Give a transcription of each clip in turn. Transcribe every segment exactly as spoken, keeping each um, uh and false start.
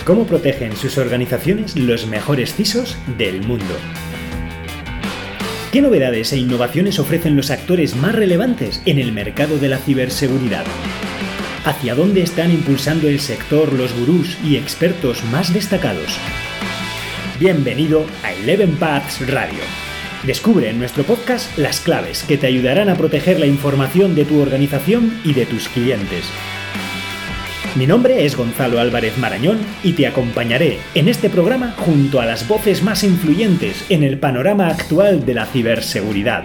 ¿Cómo protegen sus organizaciones los mejores C I S Os del mundo? ¿Qué novedades e innovaciones ofrecen los actores más relevantes en el mercado de la ciberseguridad? ¿Hacia dónde están impulsando el sector los gurús y expertos más destacados? Bienvenido a Eleven Paths Radio. Descubre en nuestro podcast las claves que te ayudarán a proteger la información de tu organización y de tus clientes. Mi nombre es Gonzalo Álvarez Marañón y te acompañaré en este programa junto a las voces más influyentes en el panorama actual de la ciberseguridad.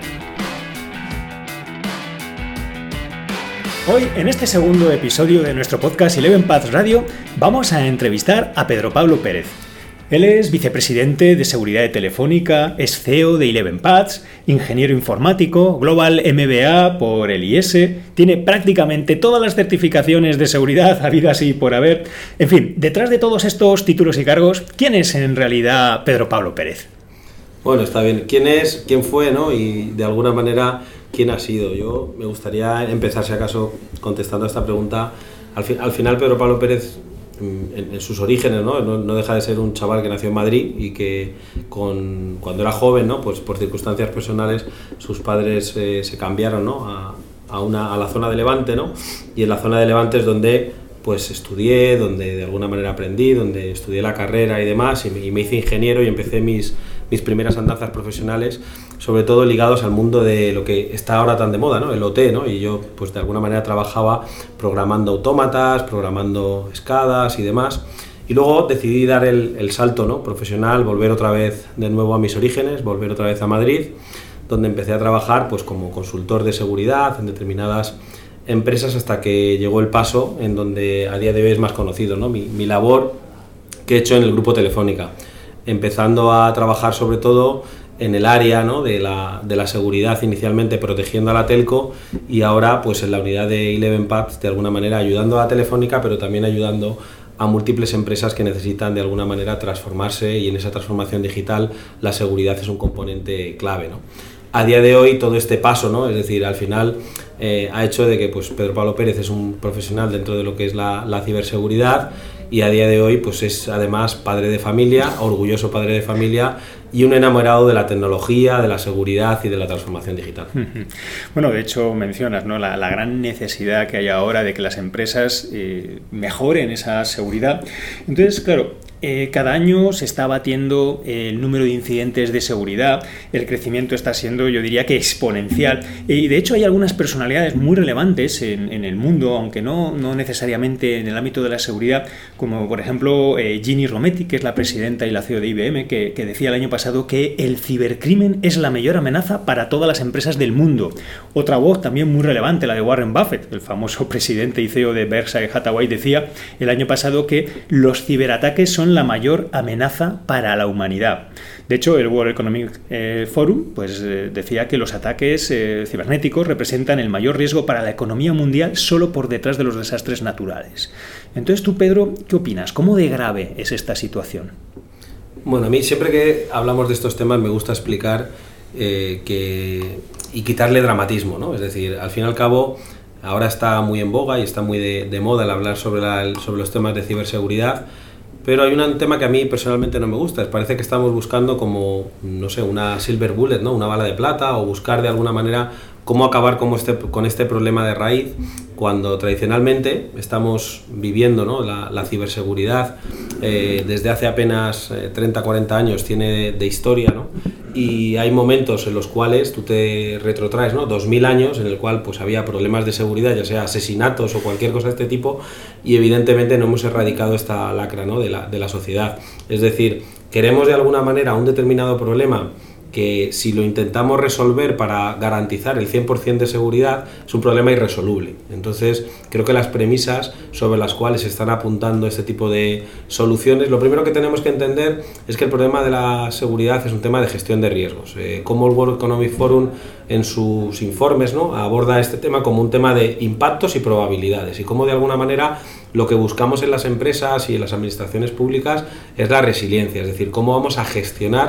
Hoy, en este segundo episodio de nuestro podcast Eleven Paths Radio, vamos a entrevistar a Pedro Pablo Pérez. Él es vicepresidente de seguridad de Telefónica, es C E O de Eleven Paths, ingeniero informático, Global M B A por el I S, tiene prácticamente todas las certificaciones de seguridad habidas y por haber. En fin, detrás de todos estos títulos y cargos, ¿quién es en realidad Pedro Pablo Pérez? Bueno, está bien. ¿Quién es? ¿Quién fue? ¿No? Y de alguna manera, ¿quién ha sido? Yo me gustaría empezar, si acaso, contestando a esta pregunta. Al, fi- al final, Pedro Pablo Pérez, En, en sus orígenes, ¿no? ¿no? No deja de ser un chaval que nació en Madrid y que con, cuando era joven, ¿no? Pues por circunstancias personales, sus padres eh, se cambiaron, ¿no? a, a, una, a la zona de Levante, ¿no? Y en la zona de Levante es donde pues estudié, donde de alguna manera aprendí, donde estudié la carrera y demás, y me, y me hice ingeniero y empecé mis, mis primeras andanzas profesionales, sobre todo ligados al mundo de lo que está ahora tan de moda, ¿no? El O T, ¿no? Y yo pues de alguna manera trabajaba programando autómatas, programando escadas y demás, y luego decidí dar el, el salto, ¿no? Profesional, volver otra vez de nuevo a mis orígenes, volver otra vez a Madrid, donde empecé a trabajar pues como consultor de seguridad en determinadas empresas hasta que llegó el paso en donde a día de hoy es más conocido, ¿no? Mi, mi labor que he hecho en el grupo Telefónica, empezando a trabajar sobre todo en el área, ¿no? de, la, de la seguridad, inicialmente protegiendo a la telco, y ahora pues en la unidad de Eleven Paths, de alguna manera ayudando a la Telefónica, pero también ayudando a múltiples empresas que necesitan de alguna manera transformarse, y en esa transformación digital la seguridad es un componente clave, ¿no? A día de hoy todo este paso, ¿no? Es decir, al final eh, ha hecho de que pues, Pedro Pablo Pérez es un profesional dentro de lo que es la, la ciberseguridad, y a día de hoy pues es además padre de familia, orgulloso padre de familia y un enamorado de la tecnología, de la seguridad y de la transformación digital. Bueno, de hecho mencionas, ¿no? la, la gran necesidad que hay ahora de que las empresas eh, mejoren esa seguridad. Entonces, claro, Eh, cada año se está batiendo el número de incidentes de seguridad, el crecimiento está siendo, yo diría que exponencial, y de hecho hay algunas personalidades muy relevantes en, en el mundo, aunque no, no necesariamente en el ámbito de la seguridad, como por ejemplo eh, Ginny Rometty, que es la presidenta y la C E O de I B M, que, que decía el año pasado que el cibercrimen es la mayor amenaza para todas las empresas del mundo. Otra voz también muy relevante, la de Warren Buffett, el famoso presidente y C E O de Berkshire Hathaway, decía el año pasado que los ciberataques son la mayor amenaza para la humanidad. De hecho, el World Economic eh, Forum pues, eh, decía que los ataques eh, cibernéticos representan el mayor riesgo para la economía mundial solo por detrás de los desastres naturales. Entonces tú, Pedro, ¿qué opinas? ¿Cómo de grave es esta situación? Bueno, a mí siempre que hablamos de estos temas me gusta explicar eh, que, y quitarle dramatismo, ¿no? Es decir, al fin y al cabo, ahora está muy en boga y está muy de, de moda el hablar sobre, la, sobre los temas de ciberseguridad, pero hay un tema que a mí personalmente no me gusta. Parece que estamos buscando como, no sé, una silver bullet, ¿no? Una bala de plata, o buscar de alguna manera cómo acabar con este, con este problema de raíz, cuando tradicionalmente estamos viviendo, ¿no? la, la ciberseguridad eh, desde hace apenas eh, treinta a cuarenta años tiene de, de historia, ¿no? Y hay momentos en los cuales tú te retrotraes, ¿no? dos mil años en el cual pues, había problemas de seguridad, ya sea asesinatos o cualquier cosa de este tipo, y evidentemente no hemos erradicado esta lacra, ¿no? de, la, de la sociedad. Es decir, queremos de alguna manera un determinado problema que si lo intentamos resolver para garantizar el cien por ciento de seguridad es un problema irresoluble. Entonces creo que las premisas sobre las cuales se están apuntando este tipo de soluciones, lo primero que tenemos que entender es que el problema de la seguridad es un tema de gestión de riesgos. Eh, como el World Economic Forum en sus informes, ¿no? aborda este tema como un tema de impactos y probabilidades, y cómo de alguna manera lo que buscamos en las empresas y en las administraciones públicas es la resiliencia, es decir, cómo vamos a gestionar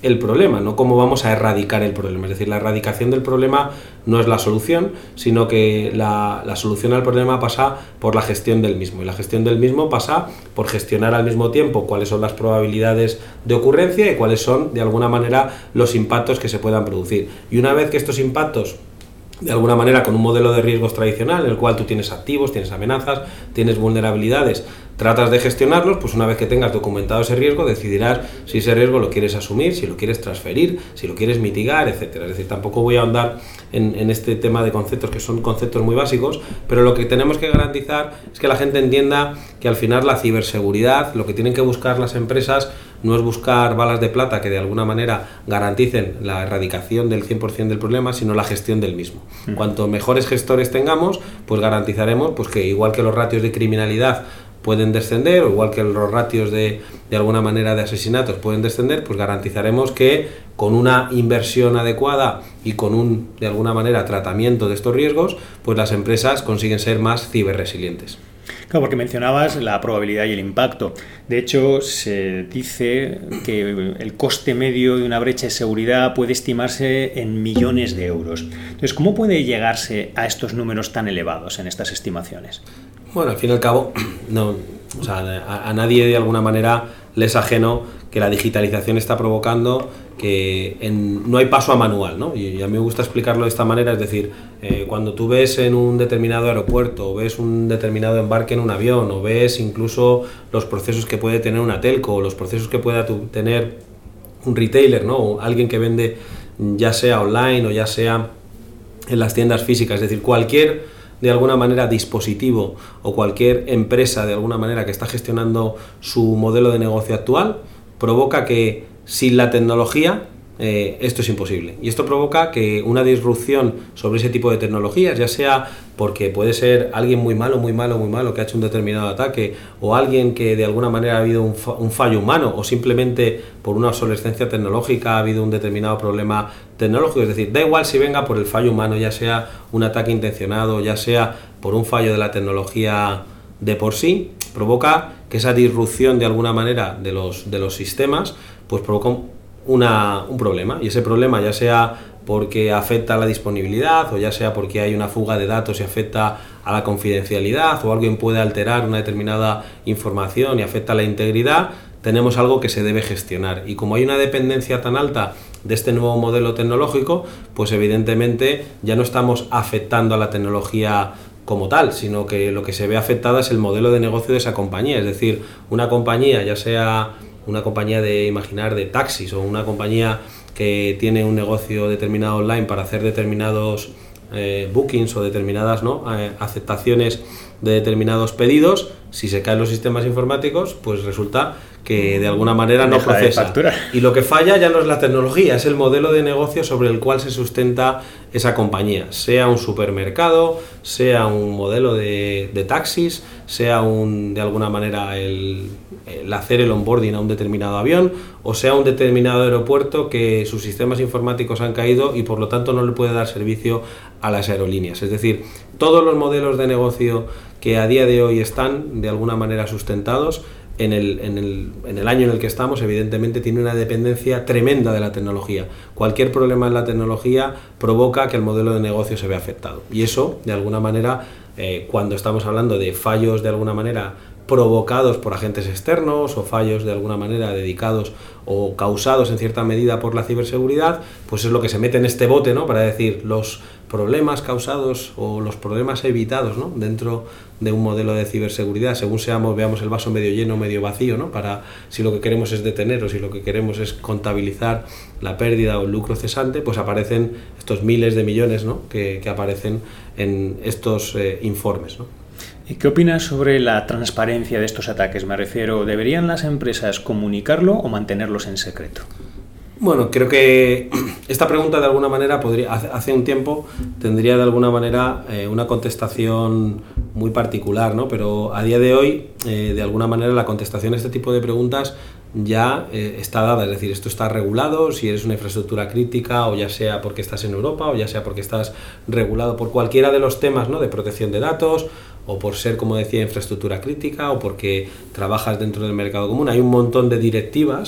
el problema, no cómo vamos a erradicar el problema. Es decir, la erradicación del problema no es la solución, sino que la, la solución al problema pasa por la gestión del mismo. Y la gestión del mismo pasa por gestionar al mismo tiempo cuáles son las probabilidades de ocurrencia y cuáles son, de alguna manera, los impactos que se puedan producir. Y una vez que estos impactos, de alguna manera, con un modelo de riesgos tradicional, en el cual tú tienes activos, tienes amenazas, tienes vulnerabilidades, tratas de gestionarlos, pues una vez que tengas documentado ese riesgo, decidirás si ese riesgo lo quieres asumir, si lo quieres transferir, si lo quieres mitigar, etcétera. Es decir, tampoco voy a ahondar en, en este tema de conceptos, que son conceptos muy básicos, pero lo que tenemos que garantizar es que la gente entienda que al final la ciberseguridad, lo que tienen que buscar las empresas, no es buscar balas de plata que de alguna manera garanticen la erradicación del cien por ciento del problema, sino la gestión del mismo. Mm. Cuanto mejores gestores tengamos, pues garantizaremos pues que igual que los ratios de criminalidad pueden descender, o igual que los ratios de, de alguna manera de asesinatos pueden descender, pues garantizaremos que con una inversión adecuada y con un, de alguna manera, tratamiento de estos riesgos, pues las empresas consiguen ser más ciberresilientes. Claro, porque mencionabas la probabilidad y el impacto. De hecho, se dice que el coste medio de una brecha de seguridad puede estimarse en millones de euros. Entonces, ¿cómo puede llegarse a estos números tan elevados en estas estimaciones? Bueno, al fin y al cabo, no, o sea, a, a nadie de alguna manera le es ajeno que la digitalización está provocando que en, no hay paso a manual, ¿no? Y, y a mí me gusta explicarlo de esta manera, es decir, eh, cuando tú ves en un determinado aeropuerto, o ves un determinado embarque en un avión, o ves incluso los procesos que puede tener una telco, o los procesos que pueda tu, tener un retailer, ¿no? O alguien que vende ya sea online o ya sea en las tiendas físicas, es decir, cualquier de alguna manera dispositivo o cualquier empresa de alguna manera que está gestionando su modelo de negocio actual provoca que sin la tecnología eh, esto es imposible, y esto provoca que una disrupción sobre ese tipo de tecnologías, ya sea porque puede ser alguien muy malo, muy malo, muy malo que ha hecho un determinado ataque, o alguien que de alguna manera ha habido un, fa- un fallo humano, o simplemente por una obsolescencia tecnológica ha habido un determinado problema tecnológico. Es decir, da igual si venga por el fallo humano, ya sea un ataque intencionado, ya sea por un fallo de la tecnología de por sí, provoca que esa disrupción de alguna manera de los, de los sistemas pues provoca una, un problema, y ese problema ya sea porque afecta a la disponibilidad, o ya sea porque hay una fuga de datos y afecta a la confidencialidad, o alguien puede alterar una determinada información y afecta a la integridad, tenemos algo que se debe gestionar. Y como hay una dependencia tan alta de este nuevo modelo tecnológico, pues evidentemente ya no estamos afectando a la tecnología como tal, sino que lo que se ve afectada es el modelo de negocio de esa compañía. Es decir, una compañía, ya sea una compañía de imaginar de taxis, o una compañía que tiene un negocio determinado online para hacer determinados eh, bookings o determinadas ¿no? eh, aceptaciones de determinados pedidos, si se caen los sistemas informáticos, pues resulta que de alguna manera no procesa. Y lo que falla ya no es la tecnología, es el modelo de negocio sobre el cual se sustenta esa compañía, sea un supermercado, sea un modelo de, de taxis, sea un, de alguna manera el, el hacer el onboarding a un determinado avión, o sea un determinado aeropuerto que sus sistemas informáticos han caído y por lo tanto no le puede dar servicio a las aerolíneas. Es decir, todos los modelos de negocio que a día de hoy están de alguna manera sustentados En el, en, el, en el año en el que estamos, evidentemente tiene una dependencia tremenda de la tecnología. Cualquier problema en la tecnología provoca que el modelo de negocio se vea afectado, y eso de alguna manera eh, cuando estamos hablando de fallos de alguna manera provocados por agentes externos, o fallos de alguna manera dedicados o causados en cierta medida por la ciberseguridad, pues es lo que se mete en este bote, ¿no? Para decir los problemas causados o los problemas evitados, ¿no? Dentro de un modelo de ciberseguridad, según seamos, veamos el vaso medio lleno o medio vacío, ¿no? Para si lo que queremos es detener o si lo que queremos es contabilizar la pérdida o el lucro cesante, pues aparecen estos miles de millones, ¿no? que, que aparecen en estos eh, informes, ¿no? ¿Y qué opinas sobre la transparencia de estos ataques? Me refiero, ¿deberían las empresas comunicarlo o mantenerlos en secreto? Bueno, creo que esta pregunta de alguna manera podría, hace un tiempo tendría de alguna manera eh, una contestación muy particular, ¿no? Pero a día de hoy, eh, de alguna manera, la contestación a este tipo de preguntas ya eh, está dada, es decir, esto está regulado, si eres una infraestructura crítica, o ya sea porque estás en Europa, o ya sea porque estás regulado por cualquiera de los temas, ¿no? De protección de datos, o por ser, como decía, infraestructura crítica, o porque trabajas dentro del mercado común. Hay un montón de directivas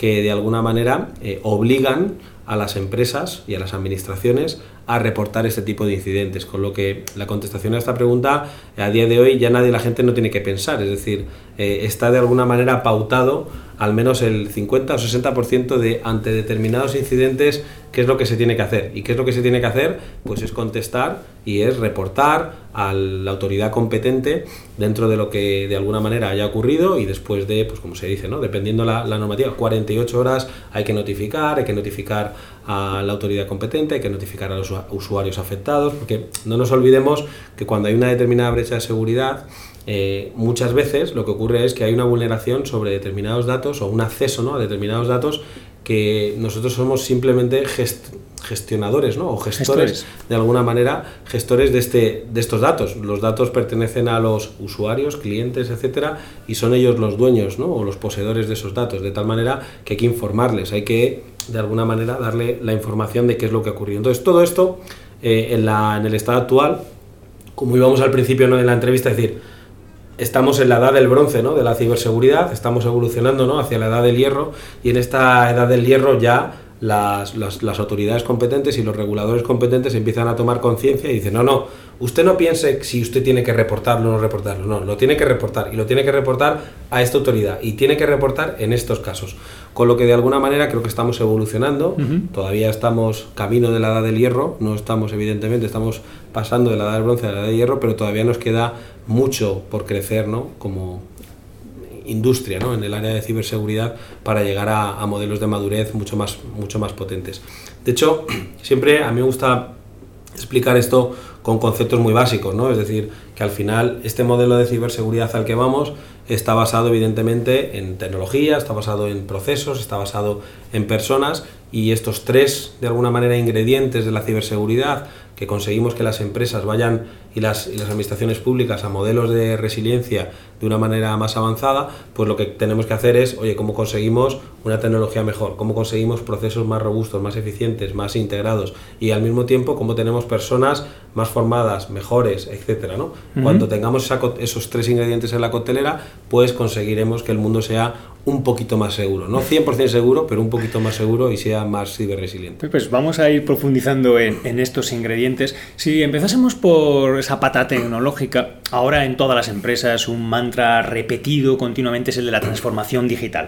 que de alguna manera eh, obligan a las empresas y a las administraciones a reportar este tipo de incidentes, con lo que la contestación a esta pregunta a día de hoy ya nadie, la gente no tiene que pensar, es decir, eh, está de alguna manera pautado al menos el cincuenta o sesenta por ciento de ante determinados incidentes qué es lo que se tiene que hacer. ¿Y qué es lo que se tiene que hacer? Pues es contestar y es reportar a la autoridad competente dentro de lo que de alguna manera haya ocurrido y después de, pues como se dice, ¿no? Dependiendo la, la normativa, cuarenta y ocho horas hay que notificar, hay que notificar a la autoridad competente, hay que notificar a los usuarios afectados, porque no nos olvidemos que cuando hay una determinada brecha de seguridad, Eh, muchas veces lo que ocurre es que hay una vulneración sobre determinados datos o un acceso, ¿no?, a determinados datos que nosotros somos simplemente gest gestionadores, ¿no?, o gestores, gestores de alguna manera, gestores de, este, de estos datos. Los datos pertenecen a los usuarios, clientes, etcétera, y son ellos los dueños, ¿no?, o los poseedores de esos datos, de tal manera que hay que informarles, hay que de alguna manera darle la información de qué es lo que ha ocurrido. Entonces todo esto eh, en, la, en el estado actual, como íbamos al principio, ¿no?, de la entrevista, es decir, estamos en la edad del bronce, ¿no?, de la ciberseguridad, estamos evolucionando, ¿no?, hacia la edad del hierro, y en esta edad del hierro ya las, las, las autoridades competentes y los reguladores competentes empiezan a tomar conciencia y dicen, no, no, usted no piense si usted tiene que reportarlo o no reportarlo, no, lo tiene que reportar, y lo tiene que reportar a esta autoridad, y tiene que reportar en estos casos. Con lo que de alguna manera creo que estamos evolucionando, uh-huh. Todavía estamos camino de la edad del hierro, no estamos evidentemente, estamos pasando de la edad del bronce a la edad del hierro, pero todavía nos queda mucho por crecer, ¿no?, como industria, ¿no?, en el área de ciberseguridad para llegar a, a modelos de madurez mucho más, mucho más potentes. De hecho, siempre a mí me gusta explicar esto con conceptos muy básicos, ¿no? Es decir, que al final este modelo de ciberseguridad al que vamos está basado evidentemente en tecnología, está basado en procesos, está basado en personas, y estos tres, de alguna manera, ingredientes de la ciberseguridad, que conseguimos que las empresas vayan y las, y las administraciones públicas a modelos de resiliencia de una manera más avanzada, pues lo que tenemos que hacer es, oye, ¿cómo conseguimos una tecnología mejor? ¿Cómo conseguimos procesos más robustos, más eficientes, más integrados? Y al mismo tiempo, ¿cómo tenemos personas más formadas, mejores, etcétera, ¿no? Uh-huh. Cuando tengamos esa, esos tres ingredientes en la coctelera, pues conseguiremos que el mundo sea un poquito más seguro, no cien por ciento seguro, pero un poquito más seguro y sea más ciberresiliente. Pues vamos a ir profundizando en, en estos ingredientes. Si empezásemos por esa pata tecnológica, ahora en todas las empresas un mantra repetido continuamente es el de la transformación digital.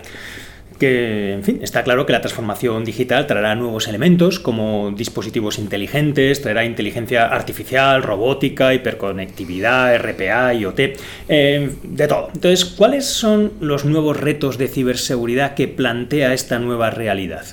Que, en fin, está claro que la transformación digital traerá nuevos elementos como dispositivos inteligentes, traerá inteligencia artificial, robótica, hiperconectividad, R P A, I O T, eh, de todo. Entonces, ¿cuáles son los nuevos retos de ciberseguridad que plantea esta nueva realidad?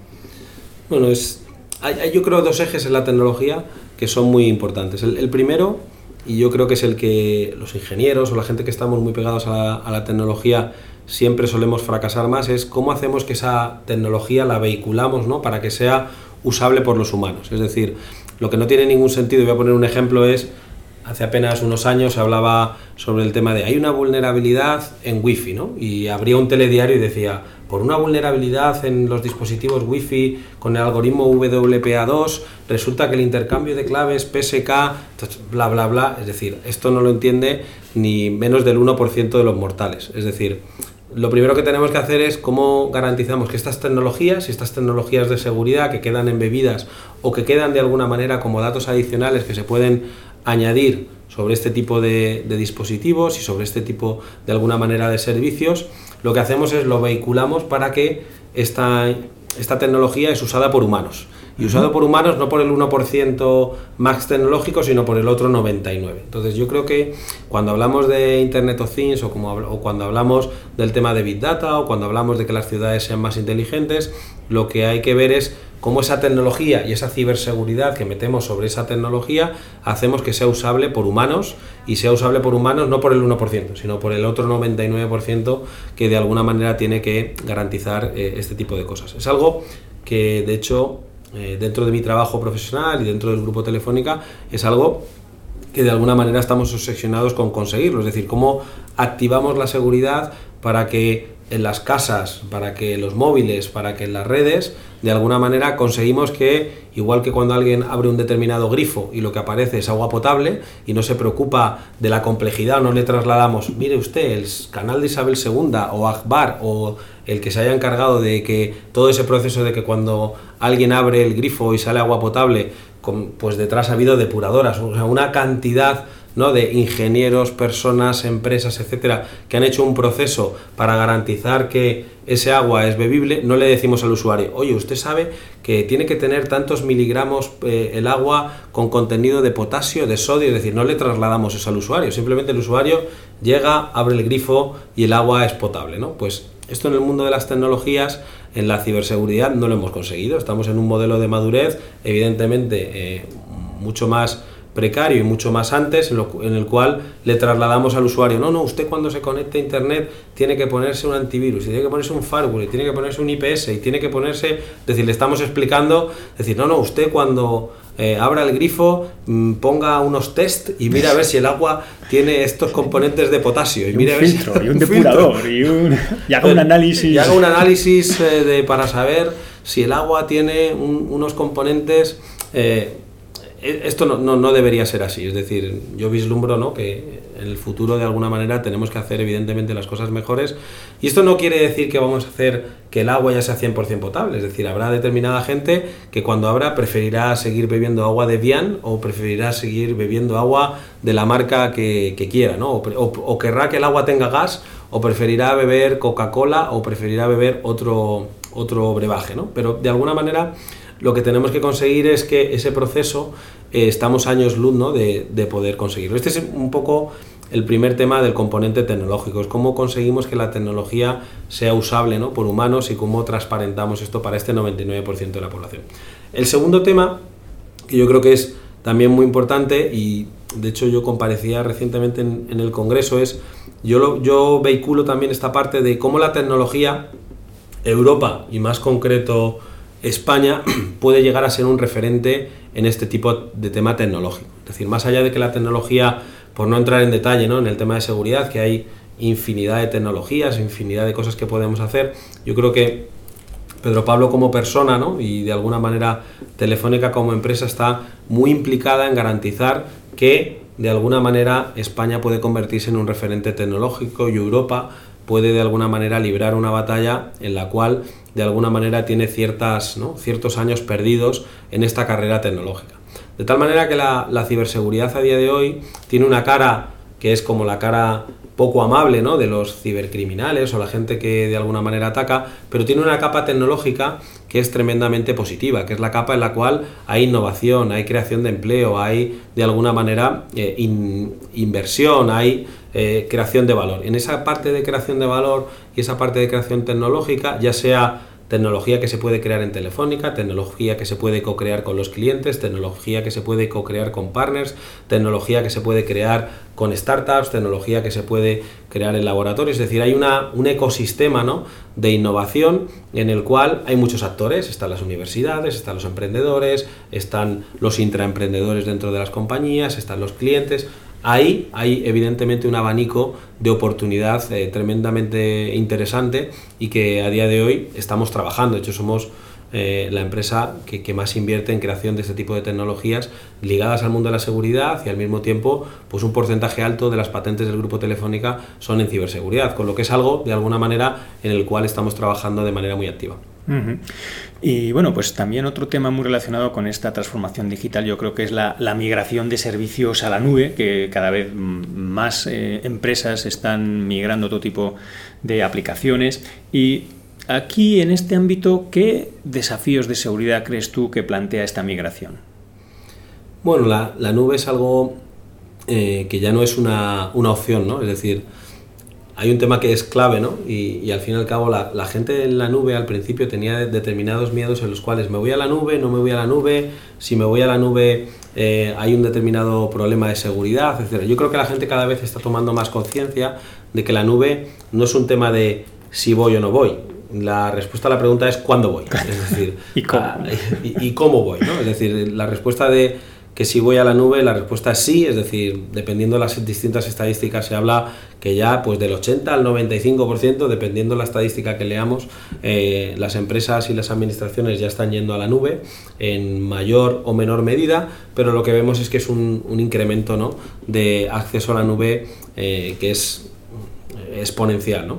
Bueno, es, hay, hay yo creo dos ejes en la tecnología que son muy importantes. El, el primero, y yo creo que es el que los ingenieros o la gente que estamos muy pegados a la, a la tecnología siempre solemos fracasar más, es cómo hacemos que esa tecnología la vehiculamos, ¿no?, para que sea usable por los humanos. Es decir, lo que no tiene ningún sentido, voy a poner un ejemplo, es hace apenas unos años se hablaba sobre el tema de hay una vulnerabilidad en Wi-Fi, ¿no?, y abría un telediario y decía, por una vulnerabilidad en los dispositivos Wi-Fi con el algoritmo W P A dos, resulta que el intercambio de claves P S K, bla, bla, bla, es decir, esto no lo entiende ni menos del uno por ciento de los mortales. Es decir, lo primero que tenemos que hacer es cómo garantizamos que estas tecnologías y estas tecnologías de seguridad que quedan embebidas o que quedan de alguna manera como datos adicionales que se pueden añadir sobre este tipo de, de dispositivos y sobre este tipo de alguna manera de servicios, lo que hacemos es lo vehiculamos para que esta, esta tecnología es usada por humanos. Y usado por humanos no por el uno por ciento más tecnológico, sino por el otro noventa y nueve por ciento. Entonces yo creo que cuando hablamos de Internet of Things o, como, o cuando hablamos del tema de Big Data o cuando hablamos de que las ciudades sean más inteligentes, lo que hay que ver es cómo esa tecnología y esa ciberseguridad que metemos sobre esa tecnología hacemos que sea usable por humanos, y sea usable por humanos no por el uno por ciento, sino por el otro noventa y nueve por ciento que de alguna manera tiene que garantizar eh, este tipo de cosas. Es algo que de hecho eh, dentro de mi trabajo profesional y dentro del grupo Telefónica es algo que de alguna manera estamos obsesionados con conseguirlo, es decir, cómo activamos la seguridad para que en las casas, para que los móviles, para que en las redes, de alguna manera conseguimos que, igual que cuando alguien abre un determinado grifo y lo que aparece es agua potable y no se preocupa de la complejidad, no le trasladamos, mire usted, el canal de Isabel segunda o Akbar o el que se haya encargado de que todo ese proceso de que cuando alguien abre el grifo y sale agua potable, pues detrás ha habido depuradoras, o sea, una cantidad, ¿no?, de ingenieros, personas, empresas, etcétera, que han hecho un proceso para garantizar que ese agua es bebible. No le decimos al usuario, oye, usted sabe que tiene que tener tantos miligramos eh, el agua con contenido de potasio, de sodio, es decir, no le trasladamos eso al usuario, simplemente el usuario llega, abre el grifo y el agua es potable, ¿no? Pues esto en el mundo de las tecnologías, en la ciberseguridad, no lo hemos conseguido. Estamos en un modelo de madurez, evidentemente, eh, mucho más precario y mucho más antes, en, lo, en el cual le trasladamos al usuario, no, no, usted cuando se conecte a internet tiene que ponerse un antivirus, y tiene que ponerse un firewall, y tiene que ponerse un I P S, y tiene que ponerse, es decir, le estamos explicando, es decir, no, no, usted cuando eh, abra el grifo, mmm, ponga unos test y mira a ver si el agua tiene estos componentes de potasio, y, y mira un a ver filtro, si, y un depurador, y, un, y haga un análisis. Y haga un análisis eh, de, para saber si el agua tiene un, unos componentes. Eh, Esto no, no, no debería ser así, es decir, yo vislumbro, ¿no?, que en el futuro de alguna manera tenemos que hacer evidentemente las cosas mejores, y esto no quiere decir que vamos a hacer que el agua ya sea cien por ciento potable, es decir, habrá determinada gente que cuando abra preferirá seguir bebiendo agua de Evian o preferirá seguir bebiendo agua de la marca que, que quiera, ¿no?, o, o, o querrá que el agua tenga gas, o preferirá beber Coca-Cola o preferirá beber otro, otro brebaje, ¿no? Pero de alguna manera lo que tenemos que conseguir es que ese proceso, eh, estamos años luz, ¿no?, de, de poder conseguirlo. Este es un poco el primer tema del componente tecnológico, es cómo conseguimos que la tecnología sea usable, ¿no?, por humanos, y cómo transparentamos esto para este noventa y nueve por ciento de la población. El segundo tema, que yo creo que es también muy importante, y de hecho yo comparecía recientemente en, en el Congreso, es yo, lo, yo vehiculo también esta parte de cómo la tecnología, Europa y más concreto España, puede llegar a ser un referente en este tipo de tema tecnológico. Es decir, más allá de que la tecnología, por no entrar en detalle, ¿no?, en el tema de seguridad, que hay infinidad de tecnologías, infinidad de cosas que podemos hacer, yo creo que Pedro Pablo como persona, ¿no?, y de alguna manera Telefónica como empresa está muy implicada en garantizar que de alguna manera España puede convertirse en un referente tecnológico y Europa puede de alguna manera librar una batalla en la cual de alguna manera tiene ciertas, ¿no?, ciertos años perdidos en esta carrera tecnológica. De tal manera que la, la ciberseguridad a día de hoy tiene una cara que es como la cara poco amable, ¿no?, de los cibercriminales o la gente que de alguna manera ataca, pero tiene una capa tecnológica que es tremendamente positiva, que es la capa en la cual hay innovación, hay creación de empleo, hay de alguna manera eh, in, inversión, hay eh, creación de valor. En esa parte de creación de valor y esa parte de creación tecnológica, ya sea tecnología que se puede crear en Telefónica, tecnología que se puede co-crear con los clientes, tecnología que se puede co-crear con partners, tecnología que se puede crear con startups, tecnología que se puede crear en laboratorios. Es decir, hay una, un ecosistema, ¿no?, de innovación en el cual hay muchos actores. Están las universidades, están los emprendedores, están los intraemprendedores dentro de las compañías, están los clientes. Ahí hay evidentemente un abanico de oportunidad eh, tremendamente interesante y que a día de hoy estamos trabajando. De hecho, somos eh, la empresa que, que más invierte en creación de este tipo de tecnologías ligadas al mundo de la seguridad, y al mismo tiempo pues un porcentaje alto de las patentes del Grupo Telefónica son en ciberseguridad, con lo que es algo de alguna manera en el cual estamos trabajando de manera muy activa. Uh-huh. Y bueno, pues también otro tema muy relacionado con esta transformación digital, yo creo que es la, la migración de servicios a la nube, que cada vez más eh, empresas están migrando todo tipo de aplicaciones. Y aquí, en este ámbito, ¿qué desafíos de seguridad crees tú que plantea esta migración? Bueno, la, la nube es algo eh, que ya no es una, una opción, ¿no? Es decir, hay un tema que es clave, ¿no? Y, y al fin y al cabo la, la gente en la nube al principio tenía determinados miedos en los cuales me voy a la nube, no me voy a la nube, si me voy a la nube eh, hay un determinado problema de seguridad, etcétera. Yo creo que la gente cada vez está tomando más conciencia de que la nube no es un tema de si voy o no voy. La respuesta a la pregunta es ¿cuándo voy? Es decir, ¿Y cómo? a, y, y cómo voy, ¿no? Es decir, la respuesta de que si voy a la nube, la respuesta es sí, es decir, dependiendo de las distintas estadísticas se habla que ya pues del ochenta al noventa y cinco por ciento, dependiendo de la estadística que leamos, eh, las empresas y las administraciones ya están yendo a la nube en mayor o menor medida, pero lo que vemos es que es un, un incremento, ¿no?, de acceso a la nube eh, que es exponencial, ¿no?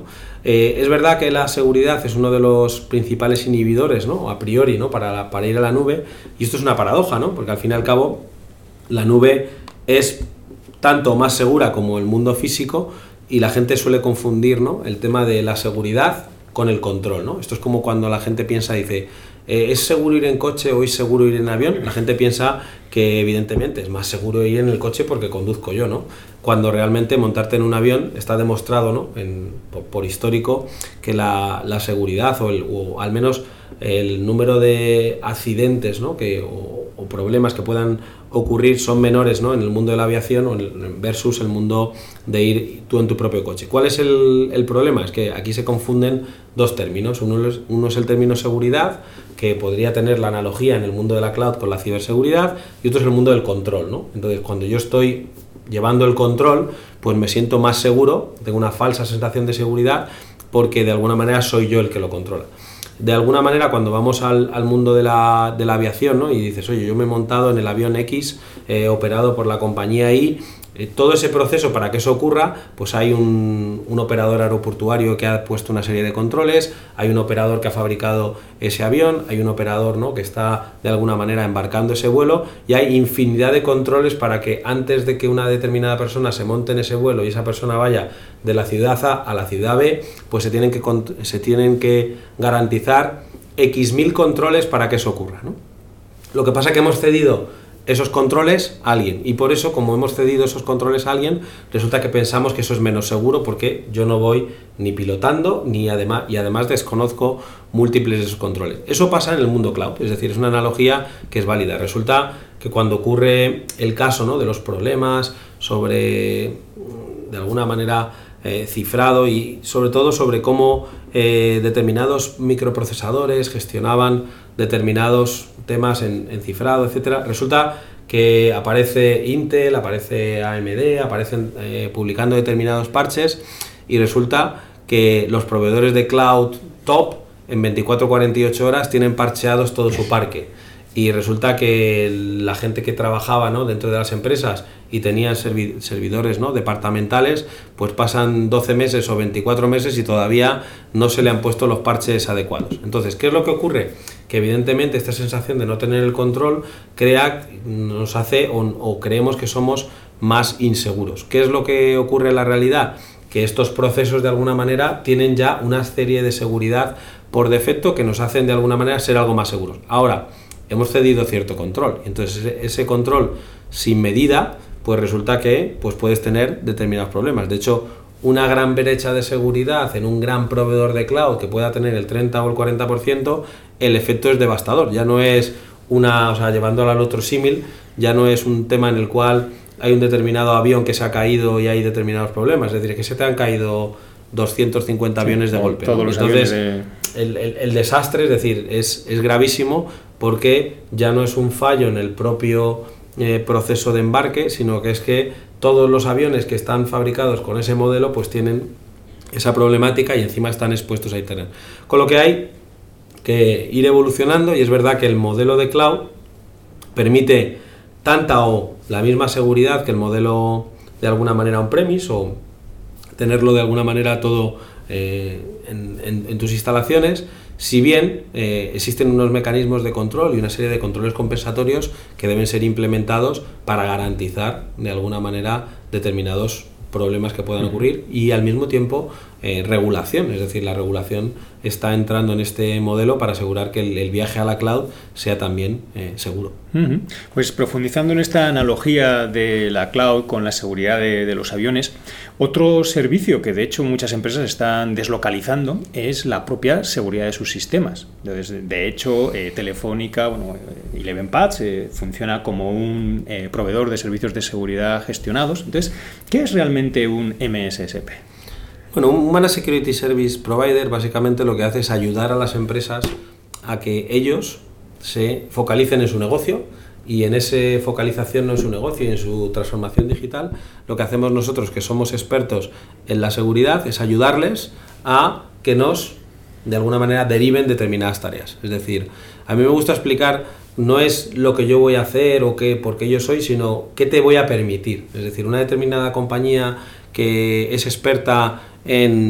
Eh, es verdad que la seguridad es uno de los principales inhibidores, ¿no? A priori, ¿no? Para, la, para ir a la nube, y esto es una paradoja, ¿no? Porque al fin y al cabo la nube es tanto más segura como el mundo físico, y la gente suele confundir, ¿no? El tema de la seguridad con el control, ¿no? Esto es como cuando la gente piensa, dice, eh, ¿es seguro ir en coche o es seguro ir en avión? La gente piensa que evidentemente es más seguro ir en el coche porque conduzco yo, ¿no? Cuando realmente montarte en un avión está demostrado, ¿no? En, por, por histórico, que la, la seguridad o, el, o al menos el número de accidentes, ¿no? que, o, o problemas que puedan ocurrir son menores, ¿no? En el mundo de la aviación o en, versus el mundo de ir tú en tu propio coche. ¿Cuál es el, el problema? Es que aquí se confunden dos términos. Uno es, uno es el término seguridad, que podría tener la analogía en el mundo de la cloud con la ciberseguridad, y otro es el mundo del control, ¿no? Entonces, cuando yo estoy llevando el control, pues me siento más seguro, tengo una falsa sensación de seguridad, porque de alguna manera soy yo el que lo controla. De alguna manera, cuando vamos al, al mundo de la, de la aviación, ¿no? Y dices, oye, yo me he montado en el avión X, eh, operado por la compañía Y, eh, todo ese proceso, para que eso ocurra, pues hay un, un operador aeroportuario que ha puesto una serie de controles, hay un operador que ha fabricado ese avión, hay un operador, ¿no? que está de alguna manera embarcando ese vuelo, y hay infinidad de controles para que antes de que una determinada persona se monte en ese vuelo y esa persona vaya de la ciudad A a la ciudad B, pues se tienen que, se tienen que garantizar X mil controles para que eso ocurra, ¿no? Lo que pasa es que hemos cedido esos controles a alguien, y por eso, como hemos cedido esos controles a alguien, resulta que pensamos que eso es menos seguro, porque yo no voy ni pilotando ni además, y además desconozco múltiples de esos controles. Eso pasa en el mundo cloud, es decir, es una analogía que es válida. Resulta que cuando ocurre el caso, ¿no? de los problemas sobre, de alguna manera, eh, cifrado, y sobre todo sobre cómo eh, determinados microprocesadores gestionaban determinados temas en, en cifrado, etcétera, resulta que aparece Intel, aparece A M D, aparecen eh, publicando determinados parches, y resulta que los proveedores de cloud top en veinticuatro a cuarenta y ocho horas tienen parcheados todo su parque, y resulta que la gente que trabajaba, ¿no? dentro de las empresas y tenían servi- servidores, ¿no? departamentales, pues pasan doce meses o veinticuatro meses y todavía no se le han puesto los parches adecuados. Entonces, ¿qué es lo que ocurre? Que evidentemente esta sensación de no tener el control crea, nos hace o, o creemos que somos más inseguros. ¿Qué es lo que ocurre en la realidad? Que estos procesos de alguna manera tienen ya una serie de seguridad por defecto que nos hacen de alguna manera ser algo más seguros. Ahora, hemos cedido cierto control, entonces ese, ese control sin medida, pues resulta que pues puedes tener determinados problemas. De hecho, una gran brecha de seguridad en un gran proveedor de cloud que pueda tener el treinta o el cuarenta por ciento, el efecto es devastador. Ya no es una, o sea, llevándolo al otro símil, ya no es un tema en el cual hay un determinado avión que se ha caído y hay determinados problemas, es decir, que se te han caído doscientos cincuenta sí, aviones de golpe, todos ¿no? los Entonces, aviones de... el, el, el desastre, es decir, es, es gravísimo, porque ya no es un fallo en el propio eh, proceso de embarque, sino que es que todos los aviones que están fabricados con ese modelo pues tienen esa problemática y encima están expuestos a internet. Con lo que hay que ir evolucionando, y es verdad que el modelo de cloud permite tanta o la misma seguridad que el modelo de alguna manera on-premise, o tenerlo de alguna manera todo eh, en, en, en tus instalaciones, si bien eh, existen unos mecanismos de control y una serie de controles compensatorios que deben ser implementados para garantizar de alguna manera determinados problemas que puedan ocurrir, y al mismo tiempo eh, regulación, es decir, la regulación está entrando en este modelo para asegurar que el, el viaje a la cloud sea también eh, seguro. Uh-huh. Pues profundizando en esta analogía de la cloud con la seguridad de, de los aviones, otro servicio que de hecho muchas empresas están deslocalizando es la propia seguridad de sus sistemas. Entonces, de hecho, eh, Telefónica, bueno, Eleven Pads eh, funciona como un eh, proveedor de servicios de seguridad gestionados. Entonces, ¿qué es realmente un M S S P? Bueno, un Managed Security Service Provider básicamente lo que hace es ayudar a las empresas a que ellos se focalicen en su negocio, y en esa focalización en su negocio y en su transformación digital, lo que hacemos nosotros, que somos expertos en la seguridad, es ayudarles a que nos, de alguna manera, deriven determinadas tareas. Es decir, a mí me gusta explicar, no es lo que yo voy a hacer o qué, porque yo soy, sino qué te voy a permitir. Es decir, una determinada compañía que es experta en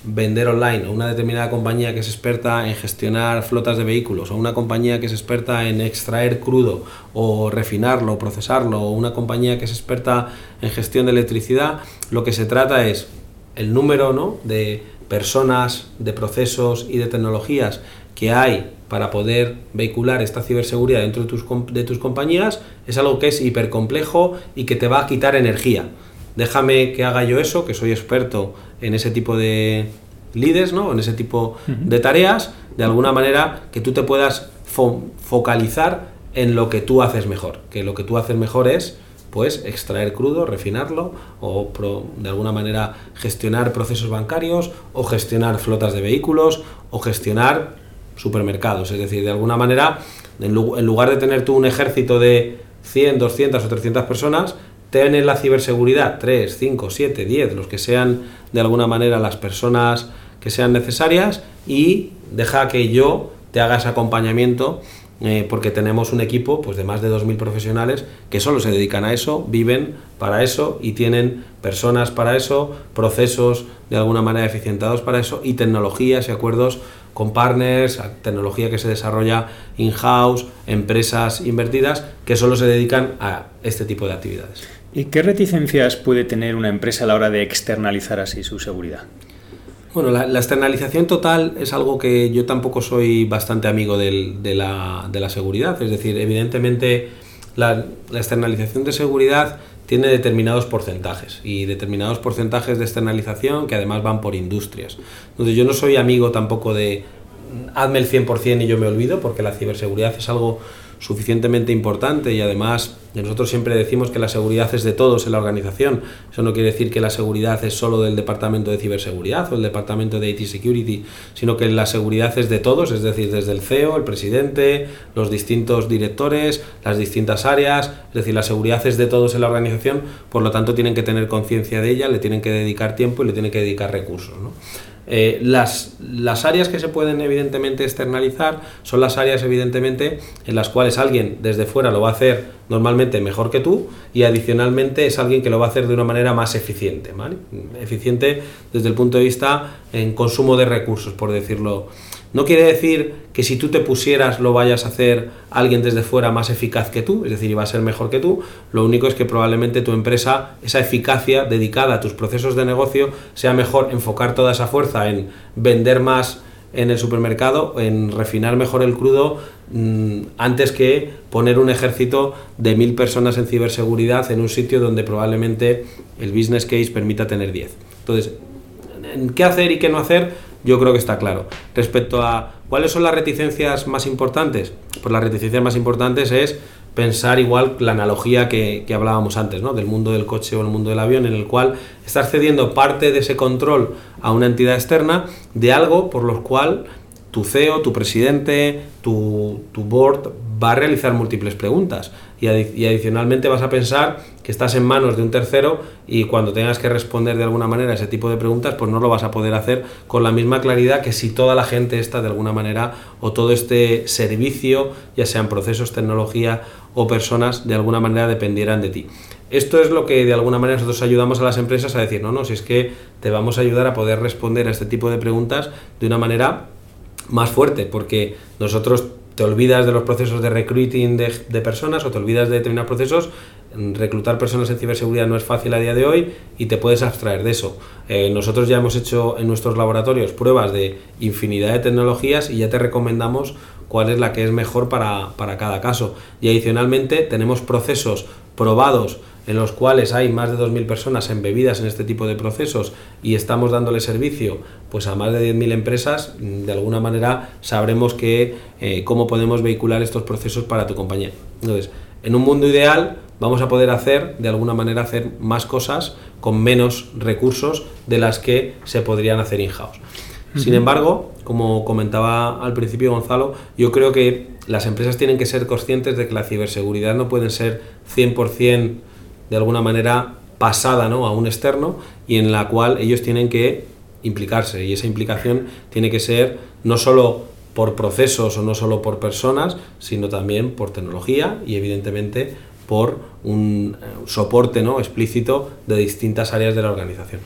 vender online, o una determinada compañía que es experta en gestionar flotas de vehículos, o una compañía que es experta en extraer crudo o refinarlo o procesarlo, o una compañía que es experta en gestión de electricidad, lo que se trata es el número, ¿no?, de personas, de procesos y de tecnologías que hay para poder vehicular esta ciberseguridad dentro de tus, de tus compañías, es algo que es hipercomplejo y que te va a quitar energía. Déjame que haga yo eso, que soy experto en ese tipo de leads, ¿no?, en ese tipo de tareas, de alguna manera que tú te puedas fo- focalizar en lo que tú haces mejor, que lo que tú haces mejor es pues extraer crudo, refinarlo, o pro, de alguna manera gestionar procesos bancarios, o gestionar flotas de vehículos, o gestionar supermercados. Es decir, de alguna manera, en lugar de tener tú un ejército de cien, doscientas o trescientas personas, ten en la ciberseguridad tres, cinco, siete, diez, los que sean de alguna manera las personas que sean necesarias, y deja que yo te haga ese acompañamiento, eh, porque tenemos un equipo pues de más de dos mil profesionales que solo se dedican a eso, viven para eso y tienen personas para eso, procesos de alguna manera eficientados para eso, y tecnologías y acuerdos con partners, tecnología que se desarrolla in-house, empresas invertidas que solo se dedican a este tipo de actividades. ¿Y qué reticencias puede tener una empresa a la hora de externalizar así su seguridad? Bueno, la, la externalización total es algo que yo tampoco soy bastante amigo del, de, la, de la seguridad. Es decir, evidentemente la, la externalización de seguridad tiene determinados porcentajes y determinados porcentajes de externalización que además van por industrias. Entonces yo no soy amigo tampoco de hazme el cien por ciento y yo me olvido, porque la ciberseguridad es algo suficientemente importante, y además nosotros siempre decimos que la seguridad es de todos en la organización. Eso no quiere decir que la seguridad es solo del departamento de ciberseguridad o el departamento de I T Security, sino que la seguridad es de todos, es decir, desde el C E O, el presidente, los distintos directores, las distintas áreas. Es decir, la seguridad es de todos en la organización, por lo tanto tienen que tener conciencia de ella, le tienen que dedicar tiempo y le tienen que dedicar recursos, ¿no? Eh, las, las áreas que se pueden evidentemente externalizar son las áreas evidentemente en las cuales alguien desde fuera lo va a hacer normalmente mejor que tú, y adicionalmente es alguien que lo va a hacer de una manera más eficiente, ¿vale? Eficiente desde el punto de vista en consumo de recursos, por decirlo. No quiere decir que si tú te pusieras lo vayas a hacer alguien desde fuera más eficaz que tú, es decir, iba a ser mejor que tú. Lo único es que probablemente tu empresa, esa eficacia dedicada a tus procesos de negocio, sea mejor enfocar toda esa fuerza en vender más en el supermercado, en refinar mejor el crudo, mmm, antes que poner un ejército de mil personas en ciberseguridad en un sitio donde probablemente el business case permita tener diez. Entonces, ¿en qué hacer y qué no hacer? Yo creo que está claro. Respecto a cuáles son las reticencias más importantes, pues las reticencias más importantes es pensar igual la analogía que, que hablábamos antes, ¿no?, del mundo del coche o el mundo del avión, en el cual estás cediendo parte de ese control a una entidad externa de algo por lo cual tu C E O, tu presidente, tu, tu board va a realizar múltiples preguntas, y, adi- y adicionalmente vas a pensar que estás en manos de un tercero, y cuando tengas que responder de alguna manera a ese tipo de preguntas, pues no lo vas a poder hacer con la misma claridad que si toda la gente está de alguna manera, o todo este servicio, ya sean procesos, tecnología o personas, de alguna manera dependieran de ti. Esto es lo que de alguna manera nosotros ayudamos a las empresas a decir, no, no, si es que te vamos a ayudar a poder responder a este tipo de preguntas de una manera más fuerte, porque nosotros te olvidas de los procesos de recruiting de, de personas, o te olvidas de determinados procesos. Reclutar personas en ciberseguridad no es fácil a día de hoy, y te puedes abstraer de eso. Eh, nosotros ya hemos hecho en nuestros laboratorios pruebas de infinidad de tecnologías, y ya te recomendamos cuál es la que es mejor para, para cada caso. Y adicionalmente tenemos procesos probados en los cuales hay más de dos mil personas embebidas en este tipo de procesos, y estamos dándole servicio pues a más de diez mil empresas. De alguna manera sabremos que, eh, cómo podemos vehicular estos procesos para tu compañía. Entonces, en un mundo ideal vamos a poder hacer, de alguna manera, hacer más cosas con menos recursos de las que se podrían hacer in-house. Uh-huh. Sin embargo, como comentaba al principio Gonzalo, yo creo que las empresas tienen que ser conscientes de que la ciberseguridad no puede ser cien por ciento de alguna manera pasada, ¿no?, a un externo, y en la cual ellos tienen que implicarse, y esa implicación tiene que ser no solo por procesos o no solo por personas, sino también por tecnología y evidentemente por un soporte, ¿no?, explícito de distintas áreas de la organización.